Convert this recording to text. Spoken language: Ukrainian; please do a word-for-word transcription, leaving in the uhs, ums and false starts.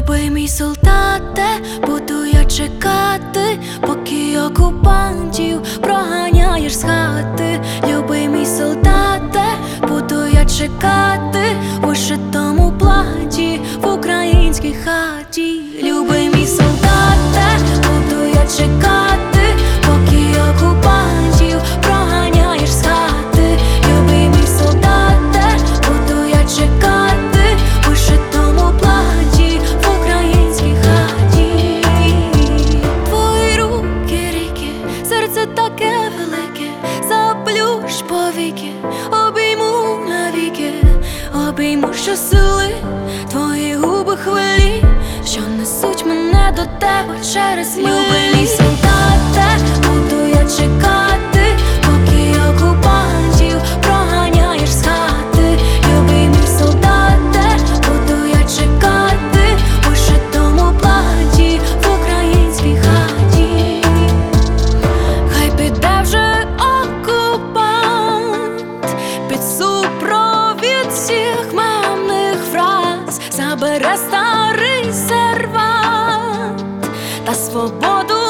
Любий мій солдате, буду я чекати, поки окупантів проганяєш з хати. Любий мій солдате, буду я чекати у вишитому платі в українській хаті. Любий мій солдате, буду я чекати, поки окупантів проганяєш з хати. Любий мій солдате, буду я чекати у вишитому платі в українській хаті. Твої руки ріки, серце таке велике, заплющ повіки, обійму навіки, обійму щосили, твої губи хвилі, що несуть мене до тебе через хвилі. Любий мій солдате, буду я чекати, поки окупантів проганяєш з хати. Любий мій солдате, буду я чекати у вишитому платі в українській хаті. Хай піде вже окупант під супровід всіх мемних фраз, забере старий сервант та свободу